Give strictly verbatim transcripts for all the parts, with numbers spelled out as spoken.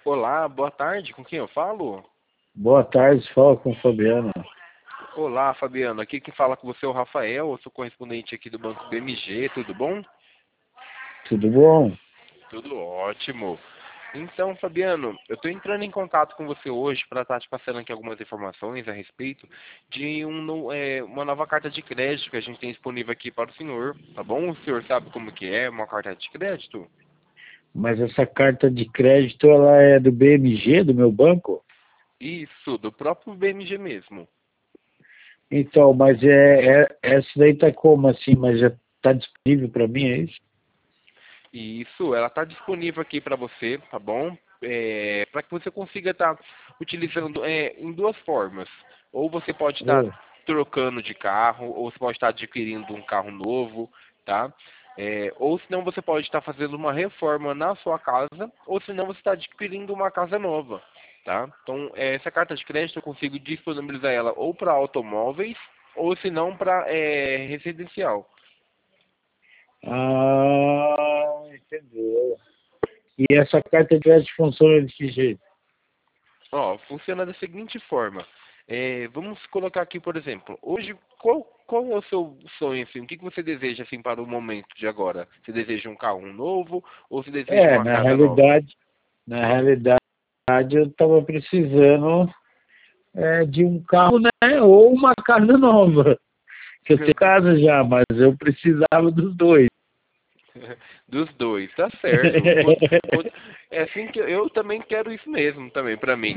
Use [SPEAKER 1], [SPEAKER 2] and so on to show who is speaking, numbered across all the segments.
[SPEAKER 1] Olá, boa tarde, com quem eu falo?
[SPEAKER 2] Boa tarde, fala com o Fabiano.
[SPEAKER 1] Olá, Fabiano, aqui quem fala com você é o Rafael, eu sou correspondente aqui do Banco B M G, tudo bom?
[SPEAKER 2] Tudo bom?
[SPEAKER 1] Tudo ótimo. Então, Fabiano, eu estou entrando em contato com você hoje para estar te passando aqui algumas informações a respeito de um, no- é, uma nova carta de crédito que a gente tem disponível aqui para o senhor, tá bom? O senhor sabe como que é uma carta de crédito?
[SPEAKER 2] Mas essa carta de crédito, ela é do B M G, do meu banco?
[SPEAKER 1] Isso, do próprio B M G mesmo.
[SPEAKER 2] Então, mas é, é essa daí tá como assim? Mas já tá disponível para mim, é isso?
[SPEAKER 1] E isso, ela está disponível aqui para você, tá bom? É, para que você consiga estar utilizando é, em duas formas. Ou você pode estar
[SPEAKER 2] Oh,
[SPEAKER 1] trocando de carro, ou você pode estar adquirindo um carro novo, tá? É, ou senão você pode estar fazendo uma reforma na sua casa, ou senão você está adquirindo uma casa nova, tá? Então, é, essa carta de crédito eu consigo disponibilizar ela ou para automóveis, ou se não para é, residencial.
[SPEAKER 2] ah, entendeu. E essa carta de crédito funciona de que jeito?
[SPEAKER 1] Ó, funciona da seguinte forma. É, vamos colocar aqui, por exemplo, hoje, qual, qual é o seu sonho, assim? O que, que você deseja, assim, para o momento de agora? Você deseja um carro novo ou você deseja
[SPEAKER 2] É,
[SPEAKER 1] uma
[SPEAKER 2] na
[SPEAKER 1] casa nova?
[SPEAKER 2] realidade, na realidade eu tava precisando é, de um carro, né? Ou uma casa nova. Que eu tenho casa já, mas eu precisava dos dois.
[SPEAKER 1] Dos dois, tá certo. Quando- quando- é assim que eu, eu também quero isso mesmo, também, para mim.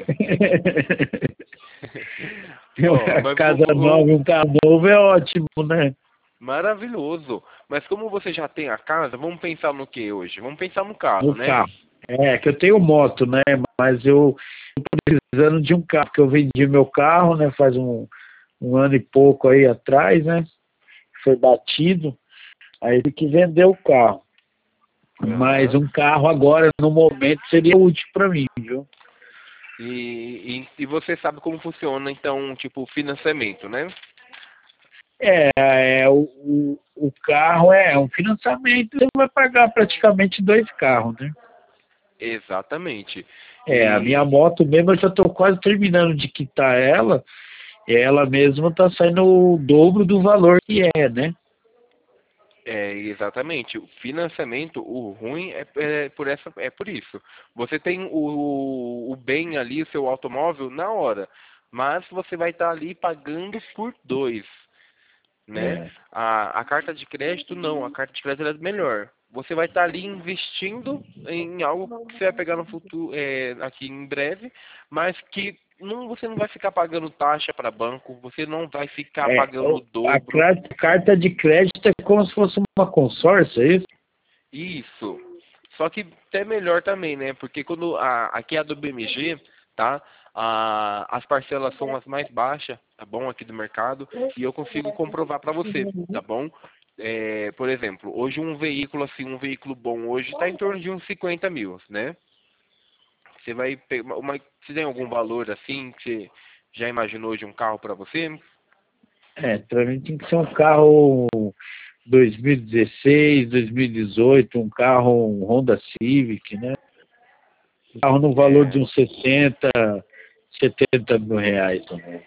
[SPEAKER 1] Ó,
[SPEAKER 2] Uma
[SPEAKER 1] mas vo-
[SPEAKER 2] casa nova
[SPEAKER 1] vo-
[SPEAKER 2] e um carro novo é ótimo, né?
[SPEAKER 1] maravilhoso. Mas como você já tem a casa, vamos pensar no que hoje? Vamos pensar no carro,
[SPEAKER 2] No
[SPEAKER 1] né?
[SPEAKER 2] carro. É, que eu tenho moto, né? Mas eu tô precisando de um carro, porque eu vendi meu carro, né? Faz um, um ano e pouco aí atrás, né? Foi batido. Aí tive que vender o carro. Mas
[SPEAKER 1] Aham.
[SPEAKER 2] um carro agora, no momento, seria útil para mim, viu?
[SPEAKER 1] E, e, e você sabe como funciona, então, tipo, o financiamento, né?
[SPEAKER 2] É, é o, o, o carro é um financiamento, você vai pagar praticamente dois carros, né?
[SPEAKER 1] Exatamente.
[SPEAKER 2] É, a minha
[SPEAKER 1] E
[SPEAKER 2] moto mesmo, eu já estou quase terminando de quitar ela, e ela mesma está saindo o dobro do valor que é, né?
[SPEAKER 1] é exatamente, o financiamento, o ruim é, é por essa, é por isso. Você tem o, o bem ali, o seu automóvel, na hora, mas você vai estar ali pagando por dois, né?
[SPEAKER 2] É,
[SPEAKER 1] A, a carta de crédito não, a carta de crédito ela é melhor. Você vai estar ali investindo em algo que você vai pegar no futuro, é, aqui em breve, mas que não, você não vai ficar pagando taxa para banco, você não vai ficar
[SPEAKER 2] é,
[SPEAKER 1] pagando o
[SPEAKER 2] o- a
[SPEAKER 1] dobro.
[SPEAKER 2] cra- carta de crédito é como se fosse uma consórcio, é isso?
[SPEAKER 1] Isso. Só que até melhor também, né? Porque quando a, aqui é a do B M G, tá? A, as parcelas são as mais baixas, tá bom? Aqui do mercado, e eu consigo comprovar para você, tá bom? É, por exemplo, hoje um veículo assim, um veículo bom hoje está em torno de uns cinquenta mil, né? Você vai pegar uma, você tem algum valor assim que você já imaginou de um carro para você?
[SPEAKER 2] É, para mim tem que ser um carro dois mil e dezesseis, dois mil e dezoito, um carro um Honda Civic, né? Um carro no valor de
[SPEAKER 1] É,
[SPEAKER 2] uns sessenta, setenta mil reais também.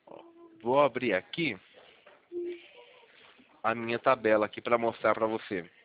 [SPEAKER 1] vou abrir aqui a minha tabela aqui para mostrar para você.